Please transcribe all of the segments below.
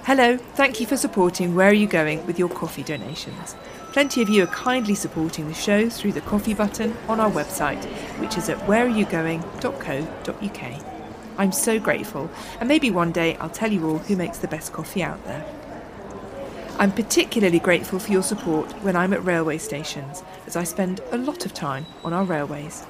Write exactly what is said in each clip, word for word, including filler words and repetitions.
Hello, thank you for supporting Where Are You Going with your coffee donations. Plenty of you are kindly supporting the show through the coffee button on our website, which is at where are you going dot co dot uk. I'm so grateful, and maybe one day I'll tell you all who makes the best coffee out there. I'm particularly grateful for your support when I'm at railway stations, as I spend a lot of time on our railways.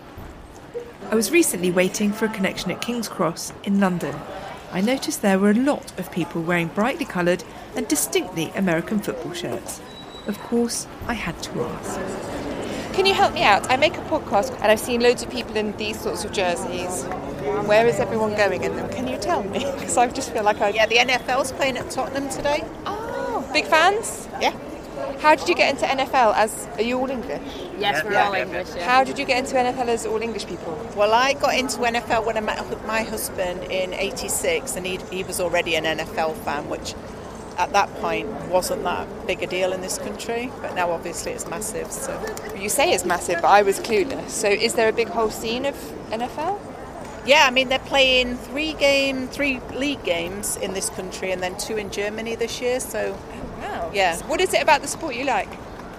I was recently waiting for a connection at King's Cross in London. I noticed there were a lot of people wearing brightly coloured and distinctly American football shirts. Of course, I had to ask. Can you help me out? I make a podcast and I've seen loads of people in these sorts of jerseys. Where is everyone going in them? Can you tell me? Because I just feel like I... Yeah, the N F L's playing at Tottenham today. Oh, big fans? Yeah. How did you get into N F L as... Are you all English? Yes, we're yeah. all English, yeah. How did you get into N F L as all English people? Well, I got into N F L when I met my husband in eighty-six, and he he was already an N F L fan, which at that point wasn't that big a deal in this country, but now obviously it's massive. So You say it's massive, but I was clueless. So is there a big whole scene of N F L? yeah, I mean they're playing three game, three league games in this country, and then two in Germany this year. So Wow. Yeah. So what is it about the sport you like?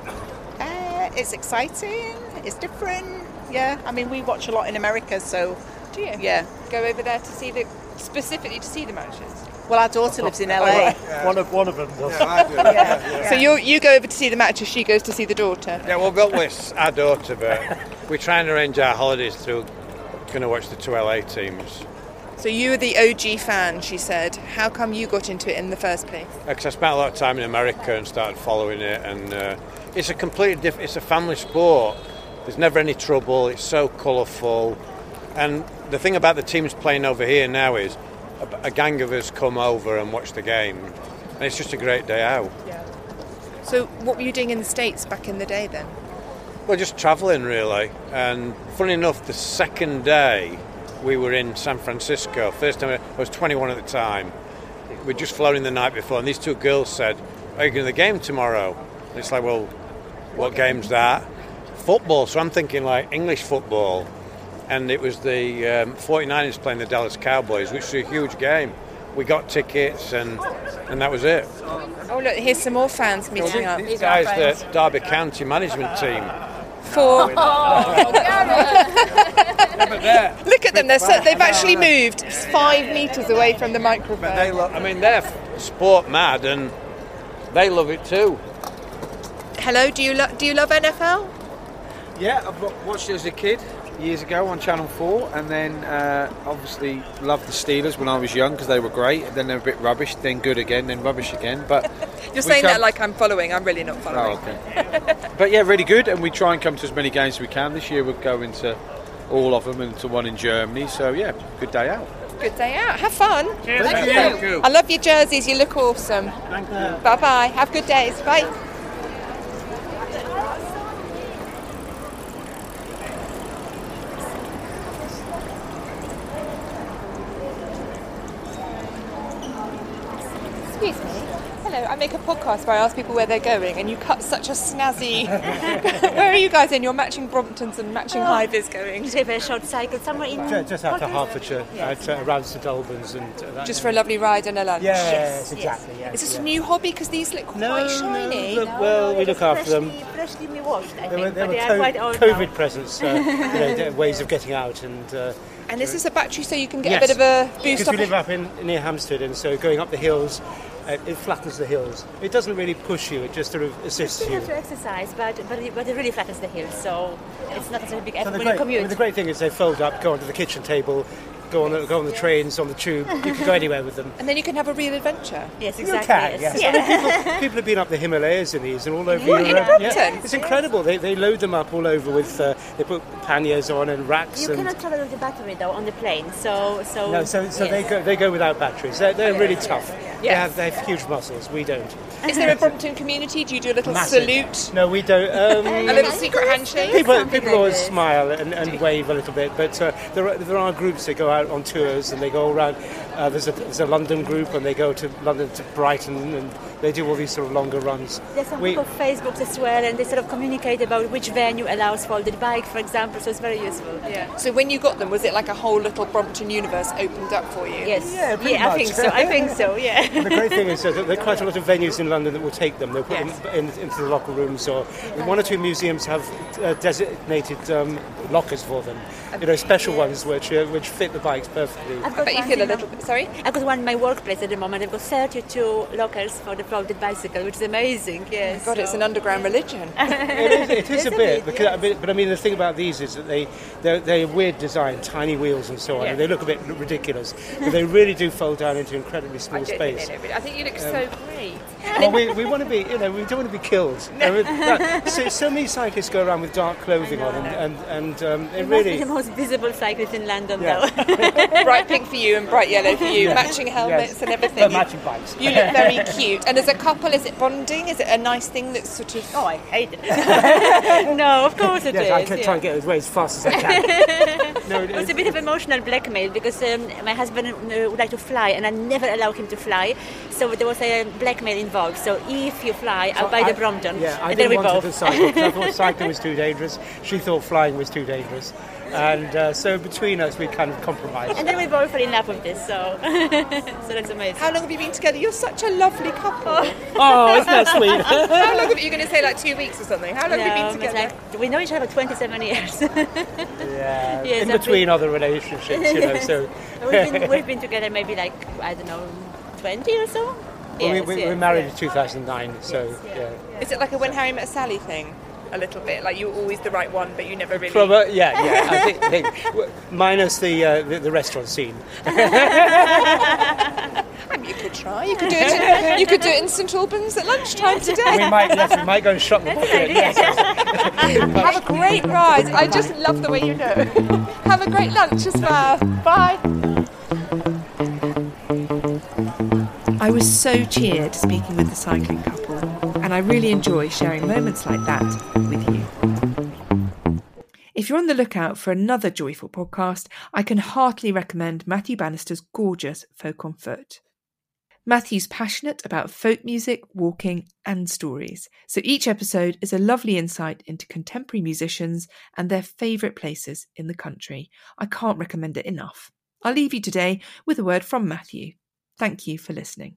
uh, it's exciting, it's different. Yeah, I mean we watch a lot in America, so Do you? yeah. Go over there to see the... specifically to see the matches? Well, our daughter lives in L A. Yeah. One of one of them does. Yeah, I do. Yeah. yeah. So you you go over to see the matches, she goes to see the daughter? Yeah, well, we'll with our daughter, but we try and arrange our holidays through going to watch the two L A teams. So you were the O G fan, she said. How come you got into it in the first place? Because I spent a lot of time in America and started following it, and uh, it's a completely different. It's a family sport. There's never any trouble. It's so colourful, and the thing about the teams playing over here now is a, a gang of us come over and watch the game, and it's just a great day out. Yeah. So what were you doing in the States back in the day then? Well, just travelling really, and funny enough, the second day we were in San Francisco. First time I was twenty-one at the time. We'd just flown in the night before, and these two girls said, "Are you going to the game tomorrow?" And it's like, well, what game's that? Football. So I'm thinking like English football, and it was the um, forty-niners playing the Dallas Cowboys, which was a huge game. We got tickets, and and that was it. Oh look, here's some more fans meeting up. These guys, the Derby County management team. For look at them, they're so, they've actually moved five metres away from the microphone. But they lo- I mean, they're sport mad, and they love it too. Hello, do you lo- do you love N F L? Yeah, I've watched it as a kid years ago on Channel four, and then uh, obviously loved the Steelers when I was young because they were great. Then they were a bit rubbish, then good again, then rubbish again. But You're saying come- that like I'm following. I'm really not following. Oh, okay. But yeah, really good, and we try and come to as many games as we can. This year we're going to all of them and to one in Germany. So yeah, good day out. Good day out. Have fun. Cheers. Thank, you. Thank you. I love your jerseys. You look awesome. Thank you. Bye bye. Have good days. Bye. Excuse me. Hello, I make a podcast where I ask people where they're going, and you cut such a snazzy... Where are you guys in? You're matching Bromptons and matching High Vis going. Just have a short cycle somewhere in... Just, just out to Portugal. Hertfordshire, yes. At uh, around St Albans. and uh, that, Just for a lovely ride and a lunch. Yes, exactly. Yes, Is this yeah. a new hobby? Because these look quite No, shiny. no, look, well, we it's look after freshly, them. Freshly washed, I There were, think, there but were they are co- quite old COVID now. presents, uh, you know, ways of getting out. And uh, And is this a battery so you can get yes, a bit of a boost because off? we live up in near Hampstead, and so going up the hills, uh, it flattens the hills. It doesn't really push you; it just sort of assists You you. have to exercise, but but it, but it really flattens the hills, so it's not such a big So effort the when great, you commute. the great thing is they fold up, go onto the kitchen table, go on the, go on the trains, on the tube. You can go anywhere with them. And then you can have a real adventure. Yes, You exactly. can, yes. yes. I mean, people, people have been up the Himalayas in these and all over Really? Europe. In Yeah, Britain? it's incredible. They, they load them up all over with. Uh, they put panniers on and racks. You and cannot travel with the battery though on the plane, so so. no, so so yes. they go they go without batteries. They're, they're really tough. They Yes. have they have huge muscles. We don't. Is there a Brompton community? Do you do a little Massive. salute? No, we don't. Um, A little secret handshake? People, Something people like always this. smile and, and wave a little bit, but uh, there, are, there are groups that go out out on tours, and they go around. Uh, there's, a, there's a London group, and they go to London to Brighton, and they do all these sort of longer runs. There's some We- group of Facebooks as well, and they sort of communicate about which venue allows folded bike, for example, so it's very useful. Yeah. So when you got them, was it like a whole little Brompton universe opened up for you? Yes. Yeah, pretty I much. think so. I think so, yeah. And the great thing is that there are quite a lot of venues in London that will take them. They'll put Yes. them in, into the locker rooms, or one or two museums have uh, designated um, lockers for them. You know, special ones which uh, which fit the bikes perfectly. I've I got bet you one feel a in little my- bit... Sorry? I've got one in my workplace at the moment. I've got thirty-two lockers for the folded bicycle, which is amazing, yes. God, it's an underground religion. It is, it is It's a a bit, bit, because, yes. I mean, but I mean the thing about these is that they they're, they're weird design, tiny wheels and so on, and they look a bit ridiculous, but they really do fold down into incredibly small space. I think you look so great. Well, we, we want to be, you know, we don't want to be killed. I mean, that- so, so many cyclists go around with dark clothing on, and and, and um, it It must be really. the most visible cyclist in London, Yeah. though. Bright pink for you and bright yellow for you, Yes. matching helmets Yes. and everything. They're You- matching bikes. You look very cute. And as a couple, is it bonding? Is it a nice thing that's sort of... Oh, I hate it. No, of course it is. Yes, I can yeah. try and get away as fast as I can. no, it, It's a bit of emotional blackmail because um, my husband uh, would like to fly and I never allow him to fly. So there was a blackmail involved. So if you fly, I'll buy the Brompton. Yeah, I and then didn't we want both. to cycle because I thought cycling was too dangerous. She thought flying was too dangerous. And uh, so between us, we kind of compromised. And then we both fell in love with this. So, so that's amazing. How long have you been together? You're such a lovely couple. Oh, isn't that sweet? How long have you... You're going to say like two weeks or something. How long No, have you been it's together? like, we know each other for twenty-seven years. Yeah, Yes, in I've between been- other relationships, you know. So we've, been, we've been together maybe like, I don't know, twenty or so? well, Yes, we, we yes, were married yes. in two thousand nine. So yeah. Is it like a When Harry Met Sally thing? A little bit, like you were always the right one, but you never really... Proba- yeah, yeah. I think, I think w- minus the, uh, the the restaurant scene. I mean, you could try. You could do it. In, you could do it in St Albans at lunchtime today. We might, yes, we might go and shop the book. Yes, yes. Have a great ride. I just love the way you know. Have a great lunch as well. Bye. I was so cheered speaking with the cycling couple, and I really enjoy sharing moments like that with you. If you're on the lookout for another joyful podcast, I can heartily recommend Matthew Bannister's gorgeous Folk on Foot. Matthew's passionate about folk music, walking, and stories, so each episode is a lovely insight into contemporary musicians and their favourite places in the country. I can't recommend it enough. I'll leave you today with a word from Matthew. Thank you for listening.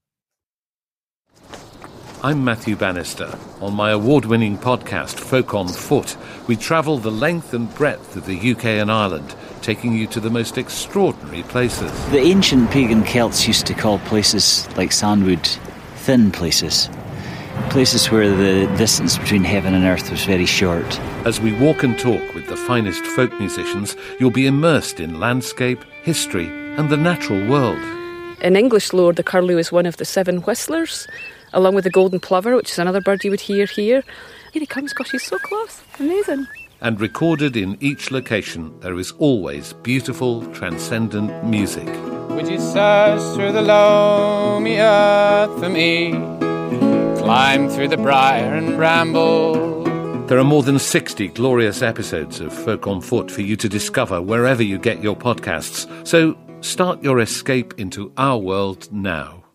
I'm Matthew Bannister. On my award-winning podcast, Folk on Foot, we travel the length and breadth of the U K and Ireland, taking you to the most extraordinary places. The ancient pagan Celts used to call places like Sandwood thin places. Places where the distance between heaven and earth was very short. As we walk and talk with the finest folk musicians, you'll be immersed in landscape, history, and the natural world. In English lore, the curlew is one of the seven whistlers, along with the golden plover, which is another bird you would hear here. Here he comes, gosh, he's so close. Amazing. And recorded in each location, there is always beautiful, transcendent music. Would you search through the loamy earth for me? Climb through the briar and bramble. There are more than sixty glorious episodes of Folk on Foot for you to discover wherever you get your podcasts. So start your escape into our world now.